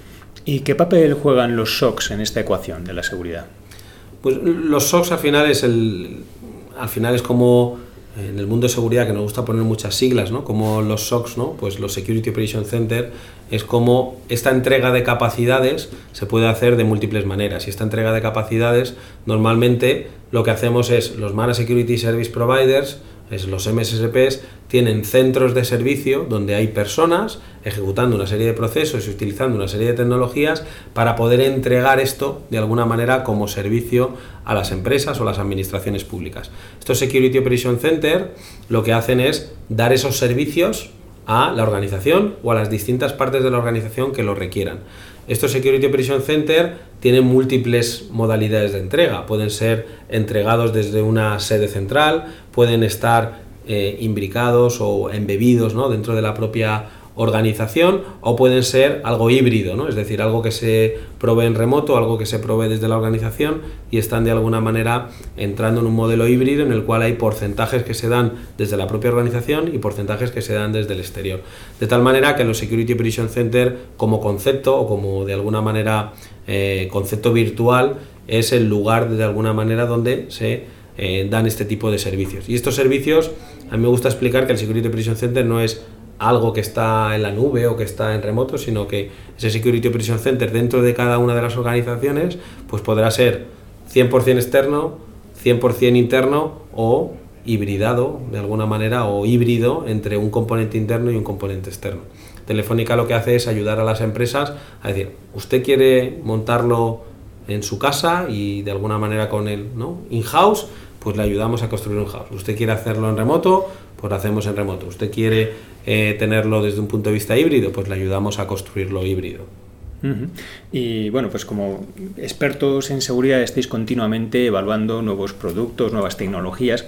¿Y qué papel juegan los S O Cs en esta ecuación de la seguridad? Pues los S O Cs al final es el, al final es como en el mundo de seguridad, que nos gusta poner muchas siglas, ¿no? Como los S O Cs, ¿no? Pues los Security Operation Center, es como esta entrega de capacidades se puede hacer de múltiples maneras, y esta entrega de capacidades normalmente lo que hacemos es los Managed Security Service Providers, es los M S S Ps, tienen centros de servicio donde hay personas ejecutando una serie de procesos y utilizando una serie de tecnologías para poder entregar esto de alguna manera como servicio a las empresas o las administraciones públicas. Estos Security Operation Center lo que hacen es dar esos servicios a la organización o a las distintas partes de la organización que lo requieran. Estos Security Operation Center tienen múltiples modalidades de entrega. Pueden ser entregados desde una sede central, pueden estar eh, imbricados o embebidos, ¿no?, dentro de la propia organización, o pueden ser algo híbrido, ¿no? Es decir, algo que se provee en remoto, algo que se provee desde la organización, y están de alguna manera entrando en un modelo híbrido en el cual hay porcentajes que se dan desde la propia organización y porcentajes que se dan desde el exterior. De tal manera que los Security Operation Center, como concepto o como de alguna manera eh, concepto virtual, es el lugar de alguna manera donde se eh, dan este tipo de servicios. Y estos servicios, a mí me gusta explicar que el Security Operation Center no es algo que está en la nube o que está en remoto, sino que ese Security Operation Center dentro de cada una de las organizaciones pues podrá ser cien por ciento externo, cien por ciento interno o hibridado de alguna manera, o híbrido entre un componente interno y un componente externo. Telefónica lo que hace es ayudar a las empresas a decir, usted quiere montarlo en su casa y de alguna manera con el, ¿no?, in-house, pues le ayudamos a construir un house. Usted quiere hacerlo en remoto, pues lo hacemos en remoto. Usted quiere eh, tenerlo desde un punto de vista híbrido, pues le ayudamos a construirlo híbrido. Uh-huh. Y bueno, pues como expertos en seguridad estáis continuamente evaluando nuevos productos, nuevas tecnologías.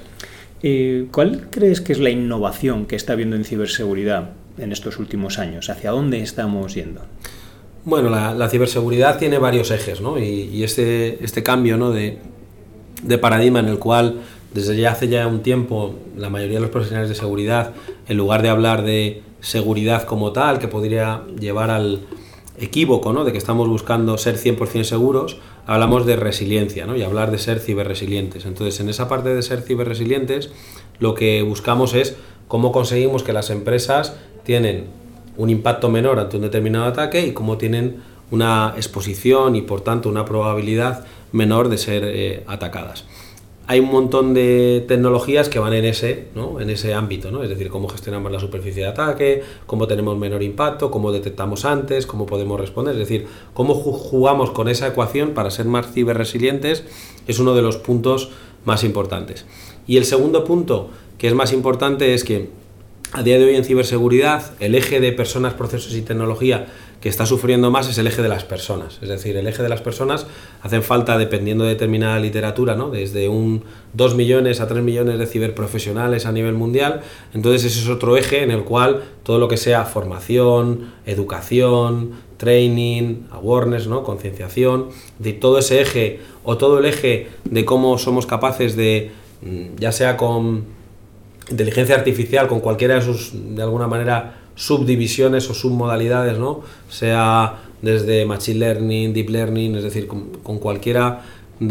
Eh, ¿Cuál crees que es la innovación que está habiendo en ciberseguridad en estos últimos años? ¿Hacia dónde estamos yendo? Bueno, la, la ciberseguridad tiene varios ejes, ¿no? Y, y este, este cambio, ¿no?, de, de paradigma en el cual desde ya hace ya un tiempo la mayoría de los profesionales de seguridad, en lugar de hablar de seguridad como tal, que podría llevar al equívoco, ¿no?, de que estamos buscando ser cien por ciento seguros, hablamos de resiliencia, ¿no?, y hablar de ser ciberresilientes. Entonces, en esa parte de ser ciberresilientes, lo que buscamos es cómo conseguimos que las empresas tienen un impacto menor ante un determinado ataque y cómo tienen una exposición y, por tanto, una probabilidad menor de ser eh, atacadas. Hay un montón de tecnologías que van en ese, ¿no?, en ese ámbito, ¿no? Es decir, cómo gestionamos la superficie de ataque, cómo tenemos menor impacto, cómo detectamos antes, cómo podemos responder. Es decir, cómo jugamos con esa ecuación para ser más ciberresilientes es uno de los puntos más importantes. Y el segundo punto, que es más importante, es que a día de hoy en ciberseguridad el eje de personas, procesos y tecnología que está sufriendo más es el eje de las personas. Es decir, el eje de las personas hacen falta, dependiendo de determinada literatura, ¿no?, desde un dos millones a tres millones de ciberprofesionales a nivel mundial. Entonces ese es otro eje en el cual todo lo que sea formación, educación, training, awareness, ¿no?, concienciación, de todo ese eje, o todo el eje de cómo somos capaces de, ya sea con inteligencia artificial, con cualquiera de sus, de alguna manera, subdivisiones o submodalidades, ¿no?, sea desde Machine Learning, Deep Learning, es decir, con, con cualquiera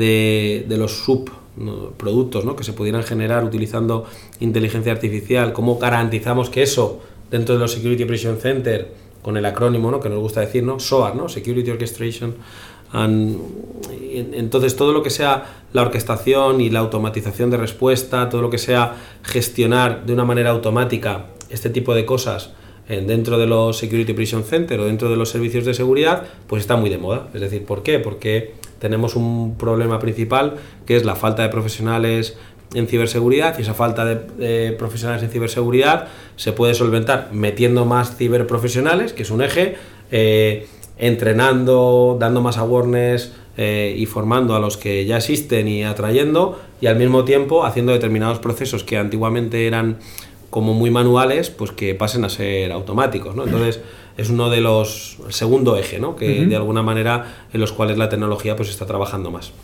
de, de los subproductos, ¿no?, que se pudieran generar utilizando inteligencia artificial, cómo garantizamos que eso, dentro de los Security Operation Center, con el acrónimo, ¿no?, que nos gusta decir, ¿no?, S O A R, ¿no?, Security Orchestration, and, entonces todo lo que sea la orquestación y la automatización de respuesta, todo lo que sea gestionar de una manera automática este tipo de cosas dentro de los Security Operation Center o dentro de los servicios de seguridad, pues está muy de moda. Es decir, ¿por qué? Porque tenemos un problema principal, que es la falta de profesionales en ciberseguridad, y esa falta de, de profesionales en ciberseguridad se puede solventar metiendo más ciberprofesionales, que es un eje, eh, entrenando, dando más awareness eh, y formando a los que ya existen y atrayendo, y al mismo tiempo haciendo determinados procesos que antiguamente eran como muy manuales, pues que pasen a ser automáticos, ¿no? Entonces es uno de los, el segundo eje, ¿no?, que uh-huh. de alguna manera en los cuales la tecnología pues está trabajando más.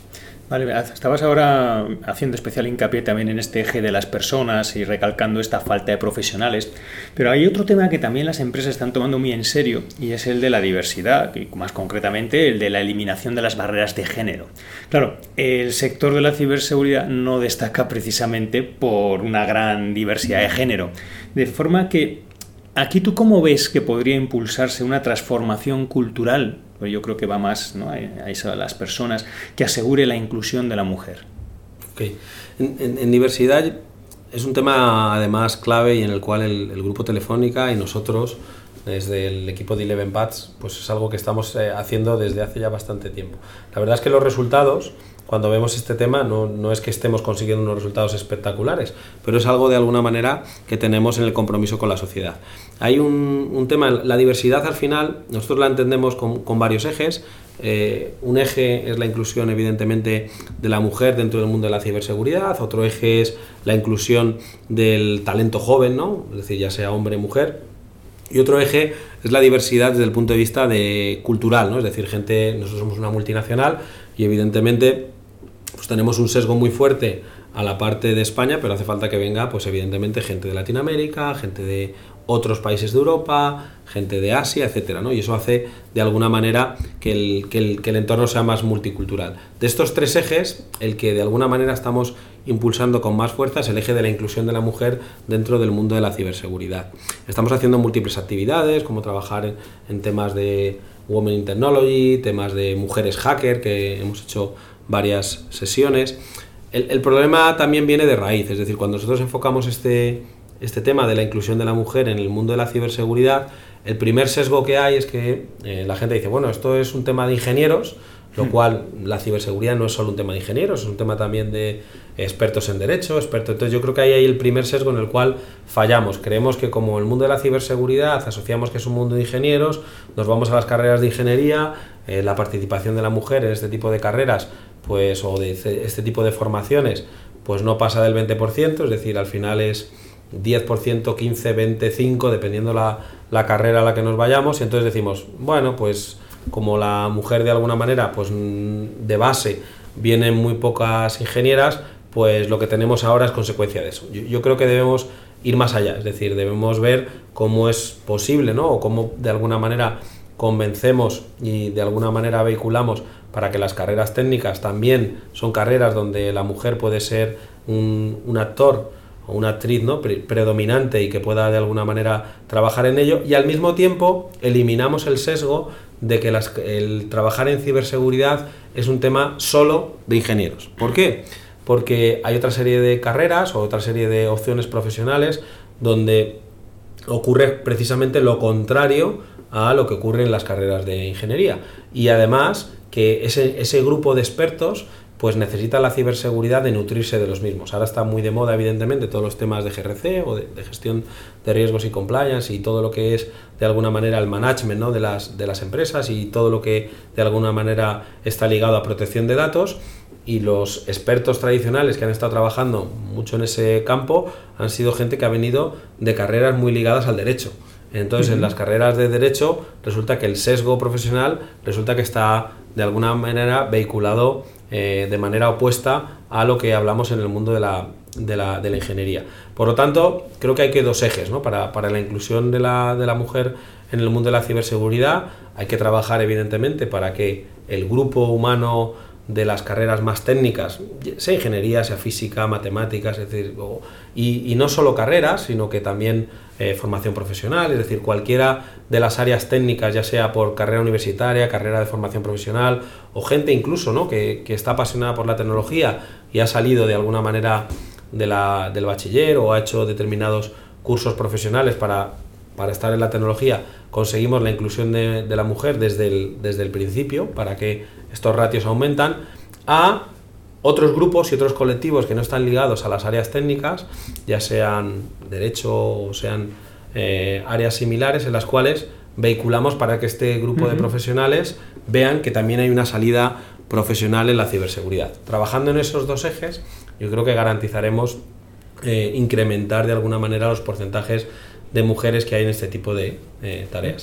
Vale, estabas ahora haciendo especial hincapié también en este eje de las personas y recalcando esta falta de profesionales, pero hay otro tema que también las empresas están tomando muy en serio y es el de la diversidad, y más concretamente el de la eliminación de las barreras de género. Claro, el sector de la ciberseguridad no destaca precisamente por una gran diversidad de género, de forma que aquí tú cómo ves que podría impulsarse una transformación cultural, pues yo creo que va más, ¿no?, a eso, a las personas, que asegure la inclusión de la mujer. Okay. En, en, en diversidad es un tema además clave y en el cual el, el Grupo Telefónica y nosotros desde el equipo de Eleven Paths pues es algo que estamos eh, haciendo desde hace ya bastante tiempo. La verdad es que los resultados, cuando vemos este tema, no, no es que estemos consiguiendo unos resultados espectaculares, pero es algo de alguna manera que tenemos en el compromiso con la sociedad. Hay un, un tema, la diversidad al final, nosotros la entendemos con, con varios ejes. Eh, un eje es la inclusión evidentemente de la mujer dentro del mundo de la ciberseguridad, otro eje es la inclusión del talento joven, ¿no?, es decir, ya sea hombre o mujer, y otro eje es la diversidad desde el punto de vista de cultural, ¿no?, es decir, gente, nosotros somos una multinacional y evidentemente pues tenemos un sesgo muy fuerte a la parte de España, pero hace falta que venga, pues evidentemente, gente de Latinoamérica, gente de otros países de Europa, gente de Asia, etcétera, ¿no? Y eso hace, de alguna manera, que el, que, el, que el entorno sea más multicultural. De estos tres ejes, el que de alguna manera estamos impulsando con más fuerza es el eje de la inclusión de la mujer dentro del mundo de la ciberseguridad. Estamos haciendo múltiples actividades, como trabajar en, en temas de Women in Technology, temas de mujeres hacker, que hemos hecho varias sesiones. El, el problema también viene de raíz, es decir, cuando nosotros enfocamos este, este tema de la inclusión de la mujer en el mundo de la ciberseguridad, el primer sesgo que hay es que eh, la gente dice, bueno, esto es un tema de ingenieros, lo cual la ciberseguridad no es solo un tema de ingenieros, es un tema también de expertos en derecho, expertos. Entonces yo creo que ahí hay el primer sesgo en el cual fallamos. Creemos que como el mundo de la ciberseguridad asociamos que es un mundo de ingenieros, nos vamos a las carreras de ingeniería, eh, la participación de la mujer en este tipo de carreras, pues, o de este tipo de formaciones, pues no pasa del veinte por ciento, es decir, al final es diez por ciento, quince, veinticinco, dependiendo la, la carrera a la que nos vayamos, y entonces decimos, bueno, pues como la mujer de alguna manera, pues de base vienen muy pocas ingenieras, pues lo que tenemos ahora es consecuencia de eso. Yo, yo creo que debemos ir más allá, es decir, debemos ver cómo es posible, ¿no?, o cómo de alguna manera convencemos y de alguna manera vehiculamos para que las carreras técnicas también son carreras donde la mujer puede ser un, un actor o una actriz, ¿no?, pre predominante y que pueda de alguna manera trabajar en ello, y al mismo tiempo eliminamos el sesgo de que las, el trabajar en ciberseguridad es un tema solo de ingenieros. ¿Por qué? Porque hay otra serie de carreras o otra serie de opciones profesionales donde ocurre precisamente lo contrario a lo que ocurre en las carreras de ingeniería, y además que ese, ese grupo de expertos pues necesita la ciberseguridad de nutrirse de los mismos. Ahora está muy de moda, evidentemente, todos los temas de G R C o de, de gestión de riesgos y compliance y todo lo que es, de alguna manera, el management, ¿no?, de las, de las empresas y todo lo que, de alguna manera, está ligado a protección de datos. Y los expertos tradicionales que han estado trabajando mucho en ese campo han sido gente que ha venido de carreras muy ligadas al derecho. Entonces, uh-huh. en las carreras de derecho resulta que el sesgo profesional resulta que está, de alguna manera, vehiculado Eh, de manera opuesta a lo que hablamos en el mundo de la, de la, de la ingeniería. Por lo tanto, creo que hay que dos ejes, ¿no?, para, para la inclusión de la, de la mujer en el mundo de la ciberseguridad. Hay que trabajar, evidentemente, para que el grupo humano de las carreras más técnicas, sea ingeniería, sea física, matemáticas, es decir, o, y, y no solo carreras, sino que también eh, formación profesional, es decir, cualquiera de las áreas técnicas, ya sea por carrera universitaria, carrera de formación profesional, o gente incluso, ¿no?, que, que está apasionada por la tecnología y ha salido de alguna manera de la, del bachiller o ha hecho determinados cursos profesionales para, para estar en la tecnología. Conseguimos la inclusión de, de la mujer desde el, desde el principio, para que estos ratios aumentan, a otros grupos y otros colectivos que no están ligados a las áreas técnicas, ya sean derecho o sean eh, áreas similares, en las cuales vehiculamos para que este grupo uh-huh. de profesionales vean que también hay una salida profesional en la ciberseguridad. Trabajando en esos dos ejes, yo creo que garantizaremos eh, incrementar de alguna manera los porcentajes de mujeres que hay en este tipo de eh, tareas.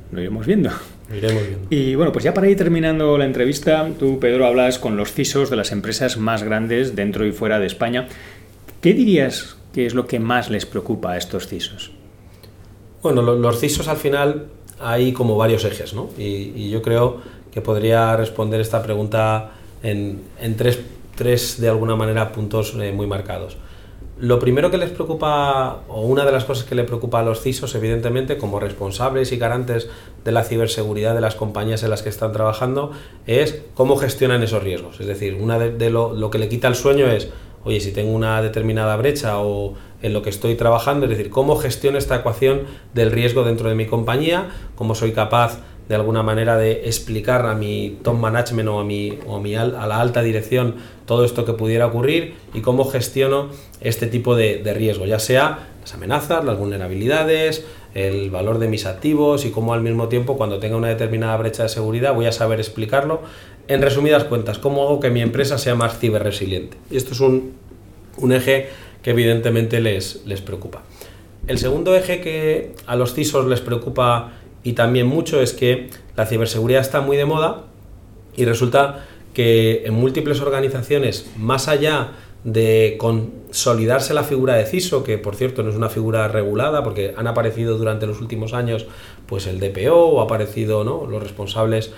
lo iremos viendo. Lo iremos viendo. Y bueno, pues ya para ir terminando la entrevista, tú, Pedro, hablas con los C I S Os de las empresas más grandes dentro y fuera de España. ¿Qué dirías que es lo que más les preocupa a estos C I S Os? Bueno, los C I S Os al final hay como varios ejes, ¿no? Y, y yo creo que podría responder esta pregunta en, en tres, tres, de alguna manera, puntos eh, muy marcados. Lo primero que les preocupa, o una de las cosas que le preocupa a los C I S Os, evidentemente, como responsables y garantes de la ciberseguridad de las compañías en las que están trabajando, es cómo gestionan esos riesgos. Es decir, una de, de lo, lo que le quita el sueño es, oye, si tengo una determinada brecha o en lo que estoy trabajando, es decir, cómo gestiono esta ecuación del riesgo dentro de mi compañía, cómo soy capaz de alguna manera de explicar a mi top management o a, mi, o a, mi, a la alta dirección todo esto que pudiera ocurrir y cómo gestiono este tipo de, de riesgo, ya sea las amenazas, las vulnerabilidades, el valor de mis activos y cómo al mismo tiempo cuando tenga una determinada brecha de seguridad voy a saber explicarlo. En resumidas cuentas, cómo hago que mi empresa sea más ciberresiliente. Y esto es un, un eje que evidentemente les, les preocupa. El segundo eje que a los C I S Os les preocupa y también mucho es que la ciberseguridad está muy de moda y resulta que en múltiples organizaciones, más allá de consolidarse la figura de C I S O, que por cierto no es una figura regulada porque han aparecido durante los últimos años pues el D P O o ha aparecido, ¿no?, los responsables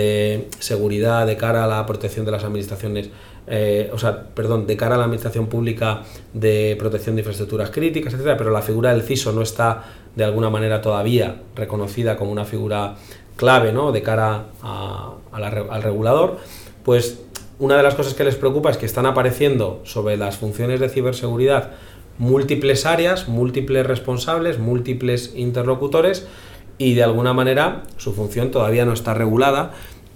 de seguridad de cara a la protección de las administraciones, eh, o sea, perdón, de cara a la administración pública de protección de infraestructuras críticas, etcétera, pero la figura del C I S O no está de alguna manera todavía reconocida como una figura clave, ¿no?, de cara a, a la, al regulador. Pues una de las cosas que les preocupa es que están apareciendo sobre las funciones de ciberseguridad múltiples áreas, múltiples responsables, múltiples interlocutores y de alguna manera su función todavía no está regulada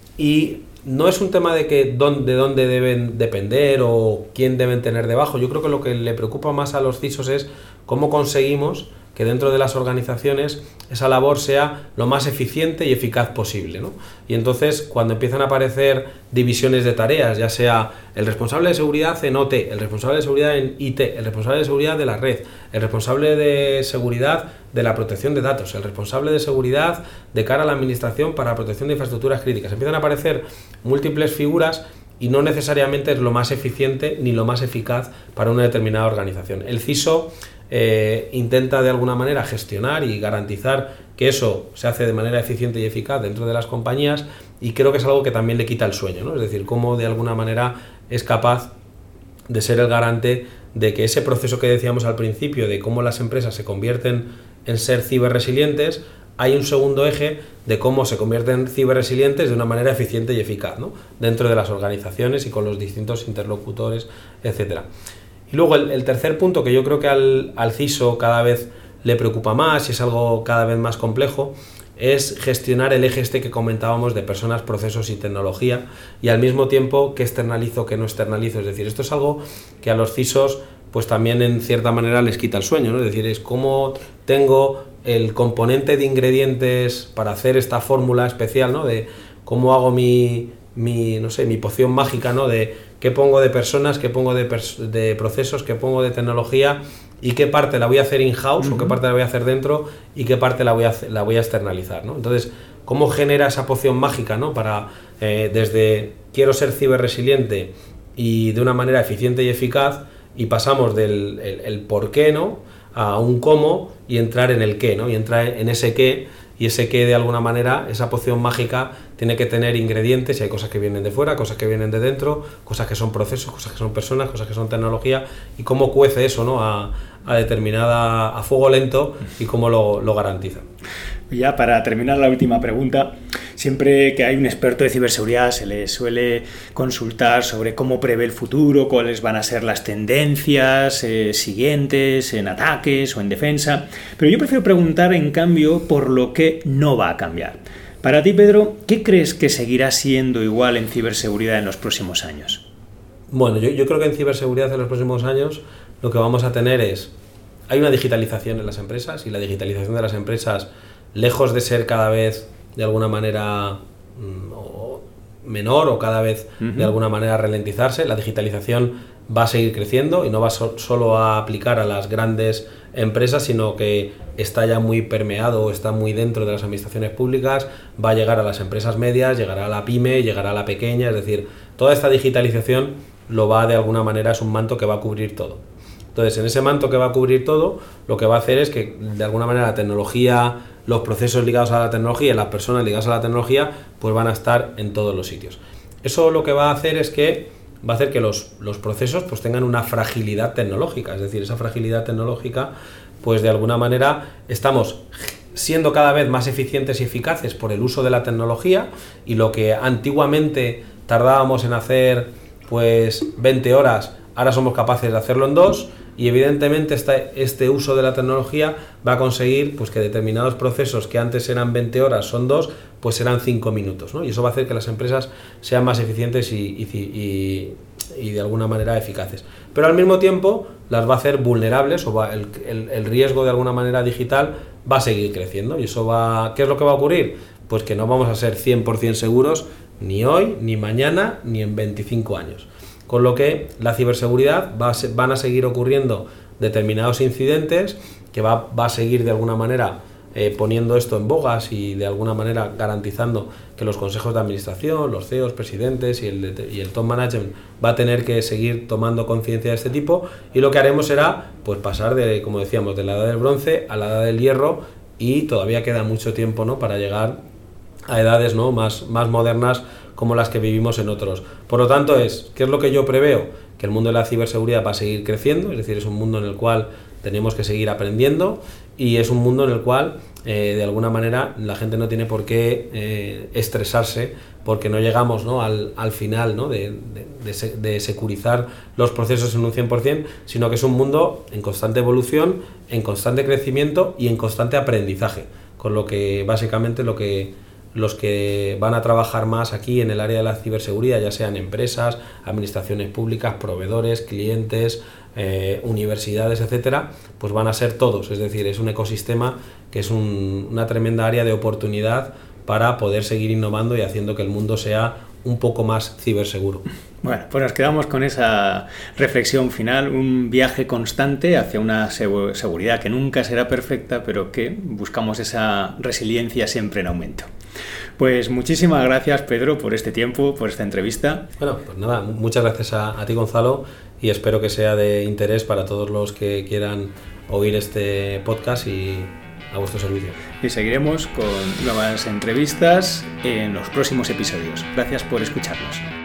y no es un tema de que dónde, de dónde deben depender o quién deben tener debajo. Yo creo que lo que le preocupa más a los C I S Os es cómo conseguimos que dentro de las organizaciones esa labor sea lo más eficiente y eficaz posible, ¿no? Y entonces cuando empiezan a aparecer divisiones de tareas, ya sea el responsable de seguridad en O T, el responsable de seguridad en I T, el responsable de seguridad de la red, el responsable de seguridad de la protección de datos, el responsable de seguridad de cara a la administración para la protección de infraestructuras críticas, empiezan a aparecer múltiples figuras y no necesariamente es lo más eficiente ni lo más eficaz para una determinada organización. El C I S O Eh, intenta de alguna manera gestionar y garantizar que eso se hace de manera eficiente y eficaz dentro de las compañías y creo que es algo que también le quita el sueño, ¿no? Es decir, cómo de alguna manera es capaz de ser el garante de que ese proceso que decíamos al principio de cómo las empresas se convierten en ser ciberresilientes, hay un segundo eje de cómo se convierten ciberresilientes de una manera eficiente y eficaz, ¿no?, dentro de las organizaciones y con los distintos interlocutores, etcétera. Y luego el, el tercer punto que yo creo que al, al C I S O cada vez le preocupa más y es algo cada vez más complejo es gestionar el eje este que comentábamos de personas, procesos y tecnología y al mismo tiempo qué externalizo, qué no externalizo. Es decir, esto es algo que a los C I S Os pues también en cierta manera les quita el sueño, ¿no? Es decir, es cómo tengo el componente de ingredientes para hacer esta fórmula especial, ¿no?, de cómo hago mi, mi, no sé, mi poción mágica, ¿no?, de qué pongo de personas, qué pongo de, pers- de procesos, qué pongo de tecnología y qué parte la voy a hacer in-house uh-huh. o qué parte la voy a hacer dentro y qué parte la voy a, hacer, la voy a externalizar, ¿no? Entonces, ¿cómo genera esa poción mágica, ¿no?, para eh, desde quiero ser ciberresiliente y de una manera eficiente y eficaz y pasamos del el, el por qué, ¿no?, a un cómo y entrar en el qué, ¿no?, y entrar en ese qué y ese qué de alguna manera, esa poción mágica tiene que tener ingredientes y hay cosas que vienen de fuera, cosas que vienen de dentro, cosas que son procesos, cosas que son personas, cosas que son tecnología y cómo cuece eso, ¿no?, a, a determinada, a fuego lento y cómo lo, lo garantiza. Ya para terminar la última pregunta, siempre que hay un experto de ciberseguridad se le suele consultar sobre cómo prevé el futuro, cuáles van a ser las tendencias eh, siguientes en ataques o en defensa, pero yo prefiero preguntar en cambio por lo que no va a cambiar. Para ti, Pedro, ¿qué crees que seguirá siendo igual en ciberseguridad en los próximos años? Bueno, yo, yo creo que en ciberseguridad en los próximos años lo que vamos a tener es, hay una digitalización en las empresas y la digitalización de las empresas, lejos de ser cada vez de alguna manera mmm, o menor o cada vez uh-huh. de alguna manera ralentizarse, la digitalización va a seguir creciendo y no va so- solo a aplicar a las grandes empresas, sino que está ya muy permeado o está muy dentro de las administraciones públicas, va a llegar a las empresas medias, llegará a la pyme, llegará a la pequeña, es decir, toda esta digitalización lo va de alguna manera, es un manto que va a cubrir todo. Entonces, en ese manto que va a cubrir todo, lo que va a hacer es que de alguna manera la tecnología, los procesos ligados a la tecnología y las personas ligadas a la tecnología, pues van a estar en todos los sitios. Eso lo que va a hacer es que va a hacer que los, los procesos pues tengan una fragilidad tecnológica, es decir, esa fragilidad tecnológica, pues de alguna manera estamos siendo cada vez más eficientes y eficaces por el uso de la tecnología, y lo que antiguamente tardábamos en hacer pues veinte horas, ahora somos capaces de hacerlo en dos, y evidentemente este, este uso de la tecnología va a conseguir pues que determinados procesos que antes eran veinte horas son dos, pues serán cinco minutos, ¿no? Y eso va a hacer que las empresas sean más eficientes y, y, y, y de alguna manera eficaces. Pero al mismo tiempo las va a hacer vulnerables, o va, el, el, el riesgo de alguna manera digital va a seguir creciendo, y eso va, ¿qué es lo que va a ocurrir? Pues que no vamos a ser cien por ciento seguros ni hoy, ni mañana, ni en veinticinco años. Con lo que la ciberseguridad va a ser, van a seguir ocurriendo determinados incidentes que va, va a seguir de alguna manera eh, poniendo esto en bogas y de alguna manera garantizando que los consejos de administración, los C E Os, presidentes y el, y el top management va a tener que seguir tomando conciencia de este tipo, y lo que haremos será pues pasar de, como decíamos, de la edad del bronce a la edad del hierro, y todavía queda mucho tiempo, ¿no?, para llegar a edades, ¿no?, más, más modernas como las que vivimos en otros. Por lo tanto, es, ¿qué es lo que yo preveo? Que el mundo de la ciberseguridad va a seguir creciendo, es decir, es un mundo en el cual tenemos que seguir aprendiendo, y es un mundo en el cual eh, de alguna manera la gente no tiene por qué eh, estresarse porque no llegamos, ¿no?, al, al final, ¿no?, de, de, de, de securizar los procesos en un cien por ciento, sino que es un mundo en constante evolución, en constante crecimiento y en constante aprendizaje, con lo que básicamente lo que los que van a trabajar más aquí en el área de la ciberseguridad, ya sean empresas, administraciones públicas, proveedores, clientes, eh, universidades, etcétera, pues van a ser todos. Es decir, es un ecosistema que es un, una tremenda área de oportunidad para poder seguir innovando y haciendo que el mundo sea un poco más ciberseguro. Bueno, pues nos quedamos con esa reflexión final, un viaje constante hacia una seguridad que nunca será perfecta, pero que buscamos esa resiliencia siempre en aumento. Pues muchísimas gracias, Pedro, por este tiempo, por esta entrevista. Bueno, pues nada, muchas gracias a, a ti, Gonzalo, y espero que sea de interés para todos los que quieran oír este podcast y a vuestro servicio. Y seguiremos con nuevas entrevistas en los próximos episodios. Gracias por escucharnos.